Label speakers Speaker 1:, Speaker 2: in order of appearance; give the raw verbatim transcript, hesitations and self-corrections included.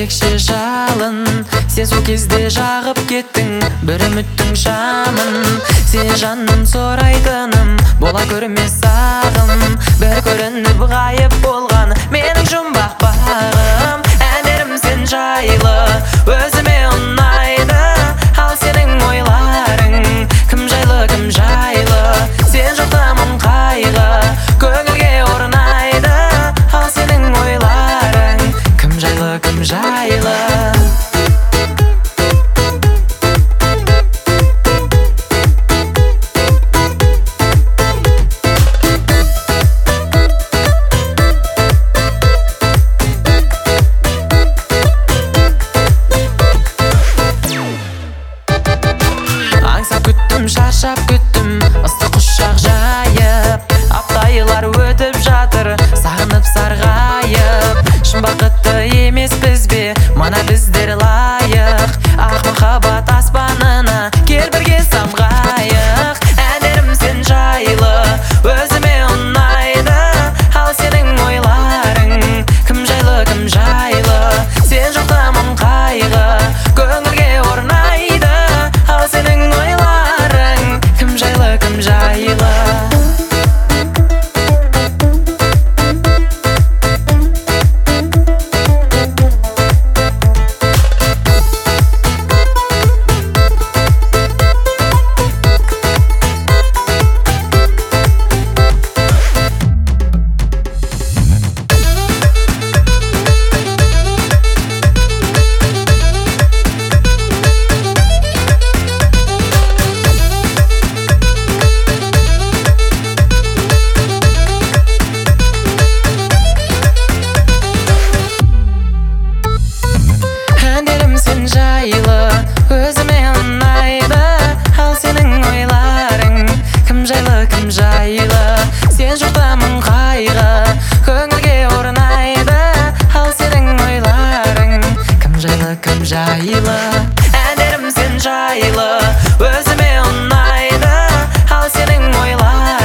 Speaker 1: ерекше жалын. Сен сол кезде жағып кеттің бір үміттің шамын. Сен жаным сұрайтыным бола көрмес сағым. Бір көрініп ғайып болған менің жұмбақ бағым. Әндерім сен жайлы өзіме ұнайды, ал сенің ойларың кім жайлы, кім жайлы. Сен жоқта мұң қайғы көңілге орнайды, ал сенің ойларың кім жайлы, кім жайлы. Шаршап күттім, ыстық құшақ жайып. Аптайлар өтіп жатыр, сағынып сарғайып. Шын бақытты емеспіз бе, мана біздер лайық. Ақ махаббат аспанына кел бірге самғайық. Әндерім сен жайлы өзіме ұнайды, ал сенің ойларың кім жайлы, кім жайлы. Сен жоқта мұң қайғы көңілге орнайды, ал сенің ойларың кім жайлы, кім жайлы. Өзіме ұнайды, ал сенің ойларың кім жайлы, кім жайлы. Сен жоқта мұң қайғы көңілге орнайды, ал сенің ойларың кім жайлы, кім жайлы. Әндерім сен жайлы өзіме ұнайды, ал сенің ойларың